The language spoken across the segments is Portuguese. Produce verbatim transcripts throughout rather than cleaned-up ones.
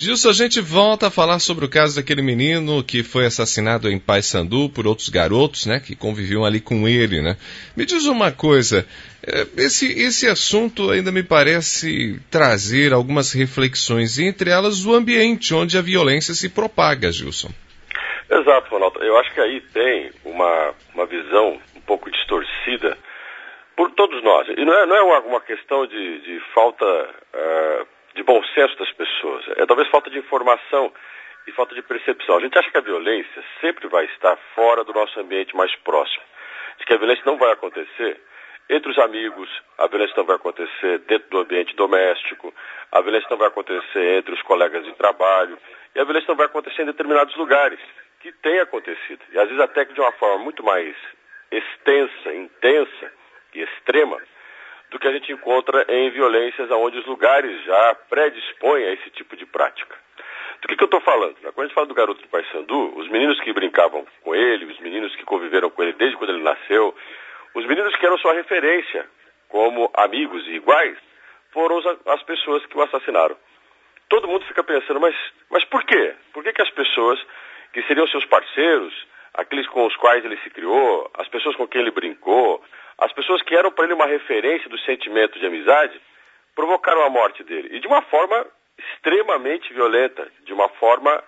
Gilson, a gente volta a falar sobre o caso daquele menino que foi assassinado em Paysandu por outros garotos, né, que conviviam ali com ele, né? Me diz uma coisa, esse, esse assunto ainda me parece trazer algumas reflexões, entre elas o ambiente onde a violência se propaga, Gilson. Exato, Ronaldo. Eu acho que aí tem uma, uma visão um pouco distorcida por todos nós. E não é, não é uma, uma questão de, de falta uh, de bom senso das pessoas. É talvez falta de informação e falta de percepção. A gente acha que a violência sempre vai estar fora do nosso ambiente mais próximo. De que a violência não vai acontecer entre os amigos, a violência não vai acontecer dentro do ambiente doméstico, a violência não vai acontecer entre os colegas de trabalho, e a violência não vai acontecer em determinados lugares, que tem acontecido. E às vezes até que de uma forma muito mais extensa, intensa e extrema do que a gente encontra em violências onde os lugares já predispõem a esse tipo de prática. Do que, que eu estou falando? Quando a gente fala do garoto de Paysandu, os meninos que brincavam com ele, os meninos que conviveram com ele desde quando ele nasceu, os meninos que eram sua referência como amigos e iguais, foram as pessoas que o assassinaram. Todo mundo fica pensando, mas, mas por quê? Por que, que as pessoas que seriam seus parceiros, aqueles com os quais ele se criou, as pessoas com quem ele brincou, as pessoas que eram para ele uma referência do sentimento de amizade, provocaram a morte dele? E de uma forma extremamente violenta, de uma forma,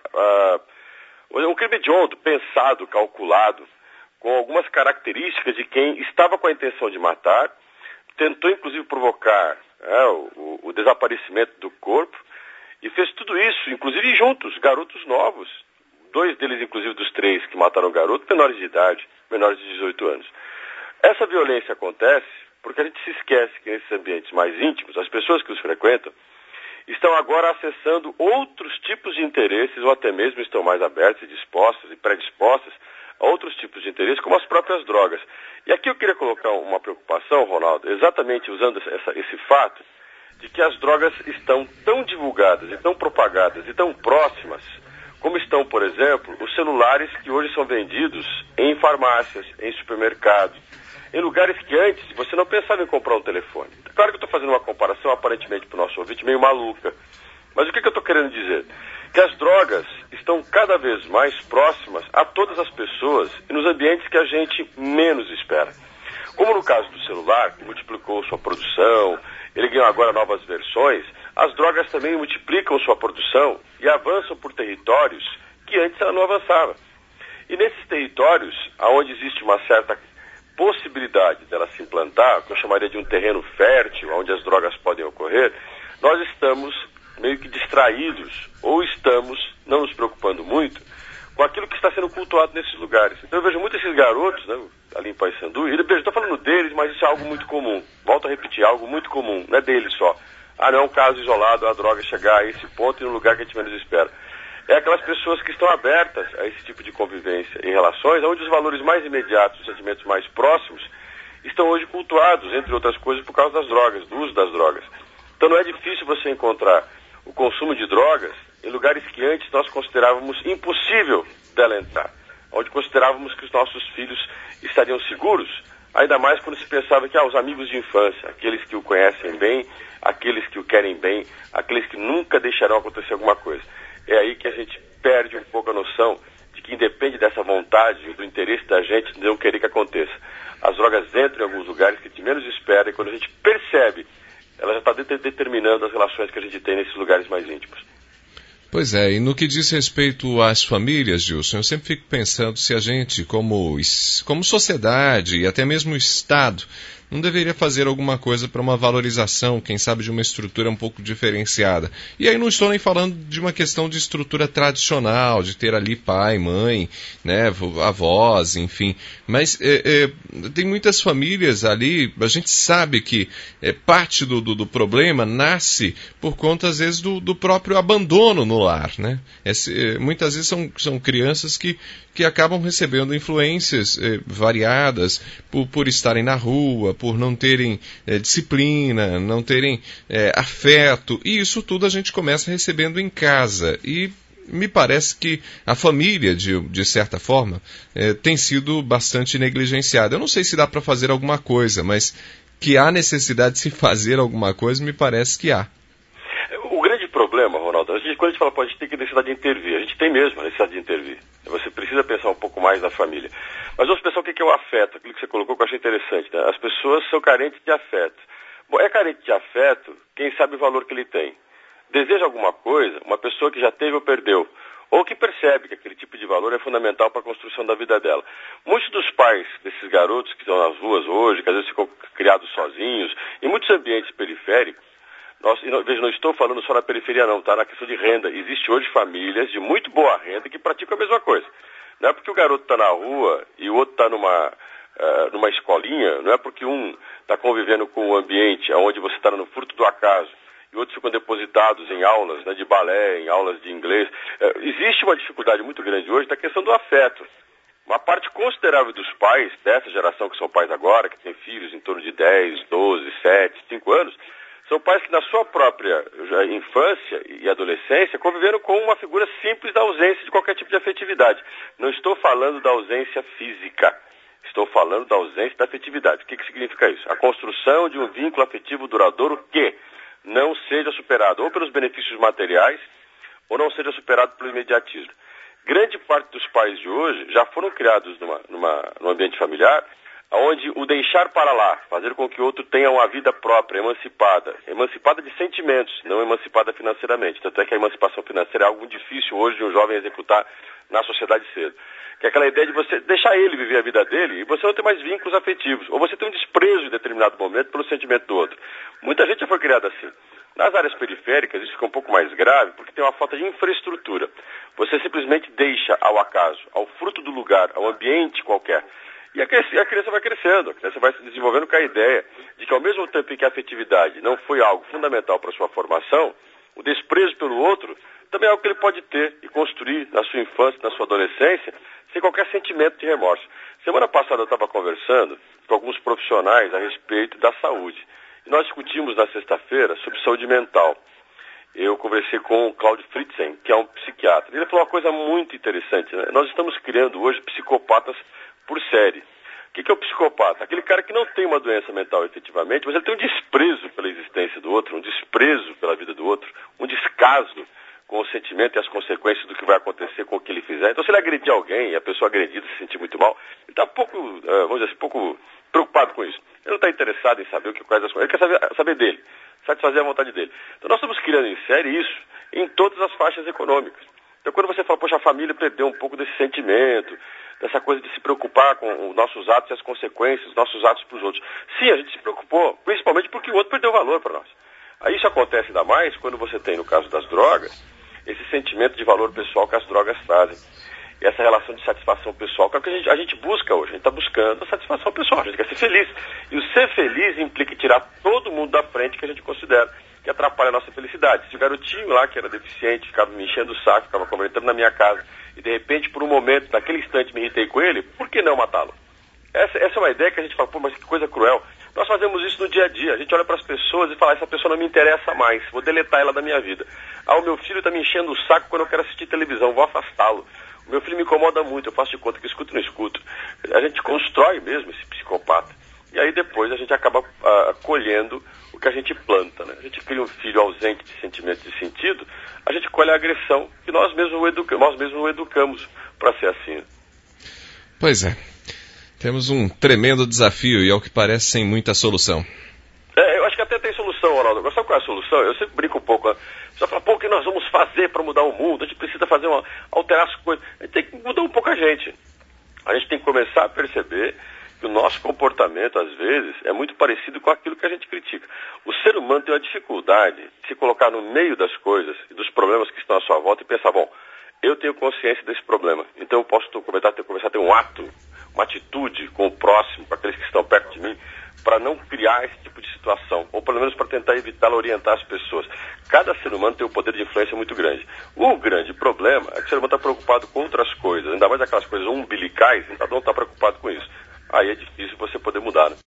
uh, um crime hediondo, pensado, calculado, com algumas características de quem estava com a intenção de matar, tentou inclusive provocar é, o, o desaparecimento do corpo, e fez tudo isso, inclusive juntos, garotos novos, dois deles inclusive dos três que mataram o garoto, menores de idade, menores de dezoito anos. Essa violência acontece porque a gente se esquece que nesses ambientes mais íntimos, as pessoas que os frequentam, estão agora acessando outros tipos de interesses, ou até mesmo estão mais abertas e dispostas e predispostas a outros tipos de interesses, como as próprias drogas. E aqui eu queria colocar uma preocupação, Ronaldo, exatamente usando essa, esse fato de que as drogas estão tão divulgadas e tão propagadas e tão próximas, como estão, por exemplo, os celulares que hoje são vendidos em farmácias, em supermercados, em lugares que antes você não pensava em comprar um telefone. Claro que eu estou fazendo uma comparação aparentemente para o nosso ouvinte meio maluca, mas o que, que eu estou querendo dizer? Que as drogas estão cada vez mais próximas a todas as pessoas e nos ambientes que a gente menos espera. Como no caso do celular, que multiplicou sua produção, ele ganhou agora novas versões, as drogas também multiplicam sua produção e avançam por territórios que antes ela não avançava. E nesses territórios, onde existe uma certa possibilidade dela se implantar, que eu chamaria de um terreno fértil, onde as drogas podem ocorrer, nós estamos meio que distraídos, ou estamos não nos preocupando muito com aquilo que está sendo cultuado nesses lugares. Então eu vejo muito esses garotos, né, ali em Paysandu, e eu estou falando deles, mas isso é algo muito comum. Volto a repetir, é algo muito comum, não é deles só. Ah, não é um caso isolado, a droga chegar a esse ponto e no lugar que a gente menos espera. É aquelas pessoas que estão abertas a esse tipo de convivência em relações onde os valores mais imediatos, os sentimentos mais próximos, estão hoje cultuados, entre outras coisas, por causa das drogas, do uso das drogas. Então não é difícil você encontrar o consumo de drogas em lugares que antes nós considerávamos impossível dela entrar, onde considerávamos que os nossos filhos estariam seguros, ainda mais quando se pensava que ah, os amigos de infância, aqueles que o conhecem bem, aqueles que o querem bem, aqueles que nunca deixarão acontecer alguma coisa. É aí que a gente perde um pouco a noção de que independe dessa vontade, do interesse da gente de não querer que aconteça. As drogas entram em alguns lugares que a gente menos espera e quando a gente percebe, ela já está determinando as relações que a gente tem nesses lugares mais íntimos. Pois é, e no que diz respeito às famílias, Gilson, eu sempre fico pensando se a gente, como, como sociedade e até mesmo o Estado, não deveria fazer alguma coisa para uma valorização, quem sabe, de uma estrutura um pouco diferenciada. E aí não estou nem falando de uma questão de estrutura tradicional, de ter ali pai, mãe, né, avós, enfim. Mas é, é, tem muitas famílias ali, a gente sabe que é, parte do, do, do problema nasce por conta, às vezes, do, do próprio abandono no lar, né? Esse, muitas vezes são, são crianças que, que acabam recebendo influências é, variadas por, por estarem na rua, por não terem é, disciplina, não terem é, afeto, e isso tudo a gente começa recebendo em casa. E me parece que a família, de, de certa forma, é, tem sido bastante negligenciada. Eu não sei se dá para fazer alguma coisa, mas que há necessidade de se fazer alguma coisa, me parece que há. O grande problema, Ronaldo, a gente gente, quando a gente fala, pô, a gente tem que necessidade de intervir, a gente tem mesmo a necessidade de intervir. Você precisa pensar um pouco mais na família. Mas vamos pensar o que é o afeto, aquilo que você colocou que eu achei interessante, né? As pessoas são carentes de afeto. Bom, é carente de afeto quem sabe o valor que ele tem. Deseja alguma coisa, uma pessoa que já teve ou perdeu, ou que percebe que aquele tipo de valor é fundamental para a construção da vida dela. Muitos dos pais desses garotos que estão nas ruas hoje, que às vezes ficam criados sozinhos, em muitos ambientes periféricos, nós, e não, veja, não estou falando só na periferia não, tá? Na questão de renda. Existe hoje famílias de muito boa renda que praticam a mesma coisa. Não é porque o garoto está na rua e o outro está numa, uh, numa escolinha, não é porque um está convivendo com um ambiente onde você está no fruto do acaso e outros ficam depositados em aulas, né, de balé, em aulas de inglês. Uh, existe uma dificuldade muito grande hoje da questão do afeto. Uma parte considerável dos pais, dessa geração que são pais agora, que têm filhos em torno de dez, doze, sete, cinco anos, são pais que na sua própria infância e adolescência conviveram com uma figura simples da ausência de qualquer tipo de afetividade. Não estou falando da ausência física, estou falando da ausência da afetividade. O que, que significa isso? A construção de um vínculo afetivo duradouro que não seja superado ou pelos benefícios materiais ou não seja superado pelo imediatismo. Grande parte dos pais de hoje já foram criados numa, numa, num ambiente familiar onde o deixar para lá, fazer com que o outro tenha uma vida própria, emancipada, emancipada de sentimentos, não emancipada financeiramente. Tanto é que a emancipação financeira é algo difícil hoje de um jovem executar na sociedade cedo. Que é aquela ideia de você deixar ele viver a vida dele e você não ter mais vínculos afetivos, ou você tem um desprezo em determinado momento pelo sentimento do outro. Muita gente já foi criada assim. Nas áreas periféricas isso fica um pouco mais grave porque tem uma falta de infraestrutura. Você simplesmente deixa ao acaso, ao fruto do lugar, ao ambiente qualquer. E a criança vai crescendo, a criança vai se desenvolvendo com a ideia de que ao mesmo tempo em que a afetividade não foi algo fundamental para a sua formação, o desprezo pelo outro também é algo que ele pode ter e construir na sua infância, na sua adolescência, sem qualquer sentimento de remorso. Semana passada eu estava conversando com alguns profissionais a respeito da saúde. E nós discutimos na sexta-feira sobre saúde mental. Eu conversei com o Claudio Fritzen, que é um psiquiatra. Ele falou uma coisa muito interessante, né? Nós estamos criando hoje psicopatas por série. O que, que é o psicopata? Aquele cara que não tem uma doença mental efetivamente, mas ele tem um desprezo pela existência do outro, um desprezo pela vida do outro, um descaso com o sentimento e as consequências do que vai acontecer com o que ele fizer. Então, se ele agredir alguém e a pessoa agredida se sentir muito mal, ele está pouco, uh, vamos dizer assim, pouco preocupado com isso. Ele não está interessado em saber o que quais as coisas, ele quer saber, saber dele, satisfazer a vontade dele. Então, nós estamos criando em série isso em todas as faixas econômicas. Então, quando você fala, poxa, a família perdeu um pouco desse sentimento, dessa coisa de se preocupar com os nossos atos e as consequências, os nossos atos para os outros. Sim, a gente se preocupou, principalmente porque o outro perdeu valor para nós. Aí isso acontece ainda mais quando você tem, no caso das drogas, esse sentimento de valor pessoal que as drogas trazem. E essa relação de satisfação pessoal, que é o que a gente, a gente busca hoje. A gente está buscando a satisfação pessoal, a gente quer ser feliz. E o ser feliz implica tirar todo mundo da frente que a gente considera que atrapalha a nossa felicidade. Se o garotinho lá que era deficiente ficava me enchendo o saco, ficava comentando na minha casa, e de repente, por um momento, naquele instante me irritei com ele, por que não matá-lo? Essa, essa é uma ideia que a gente fala, pô, mas que coisa cruel. Nós fazemos isso no dia a dia. A gente olha para as pessoas e fala, essa pessoa não me interessa mais, vou deletar ela da minha vida. Ah, o meu filho está me enchendo o saco quando eu quero assistir televisão, vou afastá-lo. O meu filho me incomoda muito, eu faço de conta que escuto e não escuto. A gente constrói mesmo esse psicopata. E aí depois a gente acaba uh, colhendo o que a gente planta, né? A gente cria um filho ausente de sentimento e de sentido, a gente colhe a agressão que nós mesmos o, educa- nós mesmos o educamos para ser assim. Pois é. Temos um tremendo desafio e, ao que parece, sem muita solução. É, eu acho que até tem solução, Ronaldo. Agora, sabe qual é a solução? Eu sempre brinco um pouco. Né? Você fala, pô, o que nós vamos fazer para mudar o mundo? A gente precisa fazer uma, alterar as coisas. A gente tem que mudar um pouco a gente. A gente tem que começar a perceber que o nosso comportamento, às vezes, é muito parecido com aquilo que a gente critica. O ser humano tem uma dificuldade de se colocar no meio das coisas e dos problemas que estão à sua volta e pensar, bom, eu tenho consciência desse problema, então eu posso começar a ter, começar a ter um ato, uma atitude com o próximo, com aqueles que estão perto de mim, para não criar esse tipo de situação, ou pelo menos para tentar evitá-la, orientar as pessoas. Cada ser humano tem um poder de influência muito grande. O grande problema é que o ser humano está preocupado com outras coisas, ainda mais aquelas coisas umbilicais, cada um está preocupado com isso. Aí é difícil você poder mudar, né?